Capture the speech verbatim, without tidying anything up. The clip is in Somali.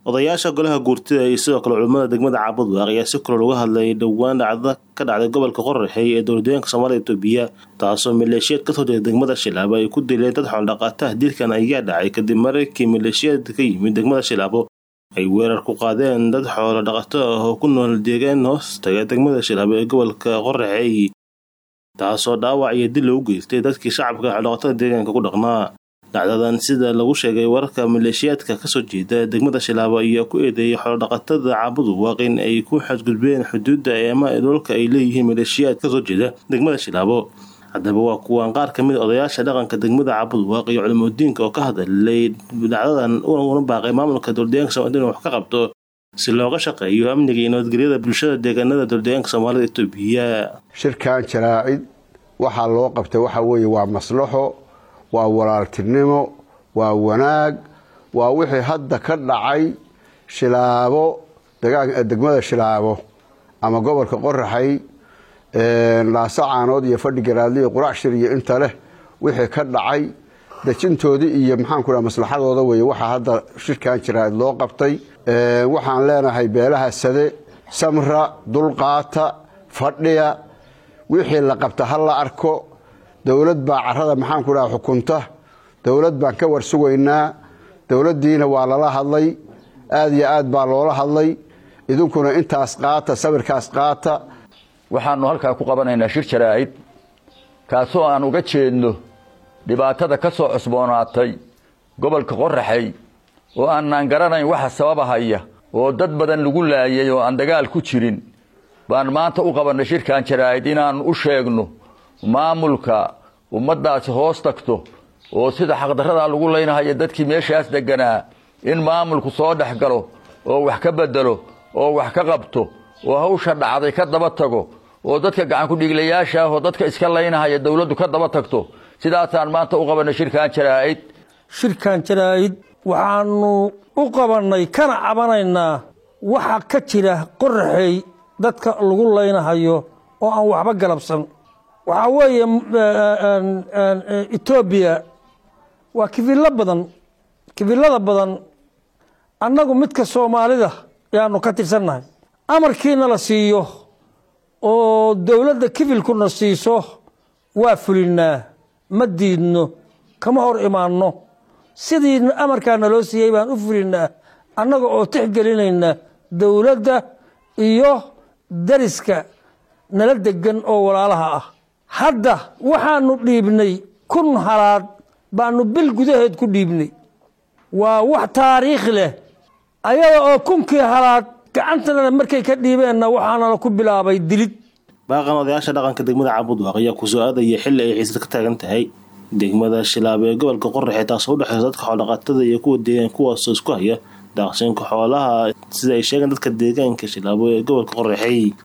odayaasha golaha guurtida iyo sidoo kale culimada degmada Caabudwaaq ayaa si kale uga hadlay dhawaan dhacdo ka dhacday gobolka Qorraxay ee dowladda Soomaaliya Itoobiya taasoo maleeshiyad ka soo jeeda degmada Shilaabo ay ku dileen dad xoolo dhaqato ah. Dilkan ayaa dhacay kadib markii maleeshiyad ka yimid degmada Shilaabo ay weerar ku qaadeen dad xoolo dhaqato ah oo ku nool deegaan hoostaga degmada Shilaabo ee gobolka Qorraxay, taasoo dhaawac iyo dil u geystay dadkii shacabka xoolo dhaqatada deegaanka ku dhaqnaa. dhacdadan sida lagu sheegay wararka maleeshiyadka ka soo jeeda degmada Shilaabo iyo ku eedeeyay xoolo dhaqatada Caabudwaaq in ay ku xadgudbeen xuduudda ama dhulka ay leeyihiin maleeshiyad ka soo jeeda degmada Shilaabo. Haddaba waa kuwan qaar ka mid ah odayaasha dhaqanka degmada Caabudwaaq iyo culimooyinka oo ka hadlay dhacdadan una baaqay maamulka dowladda Soomaaliya inuu wax ka qabto si looga shaqeeyo amniga iyo nabadgelyada bulshada deegaanada dowladda Soomaaliya Itoobiya. shirkan jaraa'id waxa loo qabtay waxa weeye waa maslaxo, waa walaaltinimo, waa wanaag, waa wixii hadda ka dhacay Shilaabo degmada Shilaabo ama gobolka Qorraxay ee laasacaanood iyo fadhigaraadley quraacshir iyo inta leh wixii ka dhacay dajintoodii iyo maxaan ku rahaa maslaxadooda weeye waxa hadda shirkan jaraa'id loo qabtay. ee waxaan leenahay beelaha sade samra dulqaata fadhiya wixii la qabta hal la arko. dawlad baa carrada maxaan ku rahaa xukunta, dawlad baan ka warsugaynaa, dawladdiina waa lala hadlay, aad iyo aad baa loola hadlay. idinkuna intaas qaata, sawirkaas qaata. waxaanu halkaa ku qabanaynaa shir jaraa'id kaasoo aan uga jeedno dhibaatada ka soo cusboonaatay gobolka Qorraxay oo aanan garanayn waxa sababahaya oo dad badan lagu laayay oo aan dagaal ku jirin. baan maanta u qabanay shirkan jaraa'id inaan u sheegno maamulka ummadaas hoos tagto oo sida xaqdarrada lagu leynayo dadkii meeshaas deganaa in maamulku soo dhaxgalo oo wax ka bedelo oo wax ka qabto oo hawsha dhacday ka daba tago oo dadka gacan ku dhiglayaasha oo dadka iska leynayo dawladdu ka daba tagto. sidaasaan maanta u qabanay shirkan jaraa'id. shirkan jaraa'id waxaanu u qabanay kana cabanaynaa waxa ka jira Qorraxay dadka lagu leynayo oo aan waxba galabsan. waxa weeye Itoobiya waa kifilo badan kifilada badan annagu midka Soomaalida yaanu ka tirsannahay. amarkiina la siiyo oo dawladda kifilkuna siiso waa fulinaa, ma diidno, kama hor imaanno. sidii amarkaana loo siiyey baan u fulinaa annaga oo tixgelinayna dawladda iyo dariska nala degan oo walaalaha ah. hadda waxaanu dhiibnay kun halaad baanu bil gudaheed ku dhiibnay. waa wax taariikh leh ayada oo kunkii halaad gacantana markay ka dhiibeenna waxaana ku bilaabay dilid. baaqan odayaasha dhaqanka degmada Caabudwaaq ayaa ku soo aadaya xilli ay xiisad ka taagan tahay degmada Shilaabo ee gobolka Qorraxay taasoo u dhaxaysa dadka xoolo dhaqatada iyo kuwa deegaanka kuwaas isku haya daaqsinka xoolaha sida ay sheegaan dadka deegaanka Shilaabo ee gobolka Qorraxay.